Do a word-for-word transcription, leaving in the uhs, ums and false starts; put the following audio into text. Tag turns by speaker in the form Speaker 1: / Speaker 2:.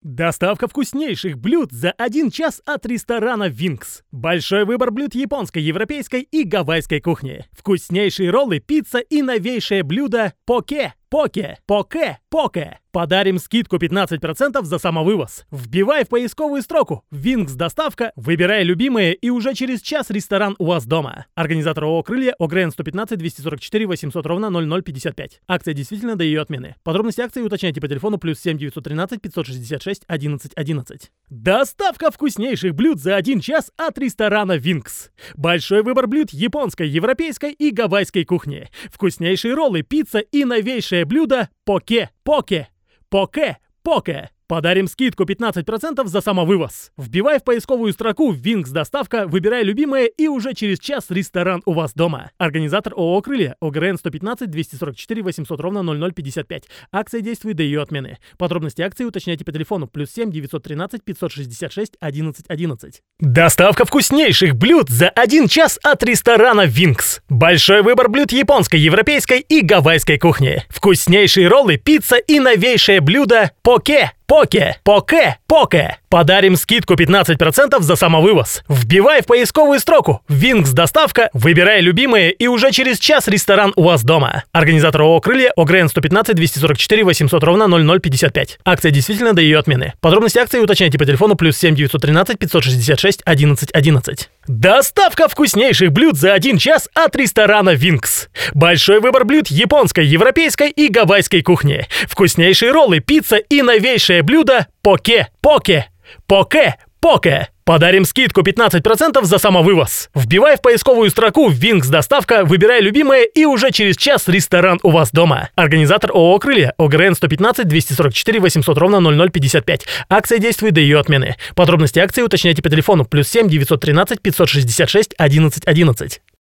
Speaker 1: Доставка вкуснейших блюд за один час от ресторана Wings. Большой выбор блюд японской, европейской и гавайской кухни. Вкуснейшие роллы, пицца и новейшее блюдо поке. Поке, поке, поке. Подарим скидку пятнадцать процентов за самовывоз. Вбивай в поисковую строку Wings доставка, выбирай любимые, и уже через час ресторан у вас дома. Организатор ООО «Крылья», ОГРН сто пятнадцать двести сорок четыре восемьсот ровно ноль ноль пятьдесят пять. Акция действительно до ее отмены. Подробности акции уточняйте по телефону плюс семь девятьсот тринадцать пятьсот шестьдесят шесть одиннадцать одиннадцать. Доставка вкуснейших блюд за один час от ресторана Wings. Большой выбор блюд японской, европейской и гавайской кухни. Вкуснейшие роллы, пицца и новейшее блюдо поке, поке, поке, поке. Подарим скидку пятнадцать процентов за самовывоз. Вбивай в поисковую строку Wings доставка, выбирай любимые, и уже через час ресторан у вас дома. Организатор ООО «Крылья», ОГРН сто пятнадцать двести сорок четыре восемьсот ровно ноль ноль пятьдесят пять. Акция действует до ее отмены. Подробности акции уточняйте по телефону плюс семь девятьсот тринадцать пятьсот шестьдесят шесть одиннадцать одиннадцать. Доставка вкуснейших блюд за один час от ресторана Wings. Большой выбор блюд японской, европейской и гавайской кухни. Вкуснейшие роллы, пицца и новейшее блюдо поке. Поке, поке, поке. Подарим скидку пятнадцать процентов за самовывоз. Вбивай в поисковую строку Wings доставка, выбирай любимые, и уже через час ресторан у вас дома. Организатор ООО «Крылья», ОГРН сто пятнадцать двести сорок четыре восемьсот ровно ноль ноль пятьдесят пять. Акция действительно до ее отмены. Подробности акции уточняйте по телефону плюс семь девятьсот тринадцать пятьсот шестьдесят шесть одиннадцать одиннадцать. Доставка вкуснейших блюд за один час от ресторана Wings. Большой выбор блюд японской, европейской и гавайской кухни. Вкуснейшие роллы, пицца и новейшее блюдо поке, поке, поке, поке. Подарим скидку пятнадцать процентов за самовывоз. Вбивай в поисковую строку Wings доставка, выбирай любимые, и уже через час ресторан у вас дома. Организатор ООО «Крылья», ОГРН сто пятнадцать двести сорок четыре восемьсот ровно ноль ноль пятьдесят пять. Акция действует до ее отмены. Подробности акции уточняйте по телефону плюс семь девятьсот тринадцать пятьсот шестьдесят шесть одиннадцать одиннадцать.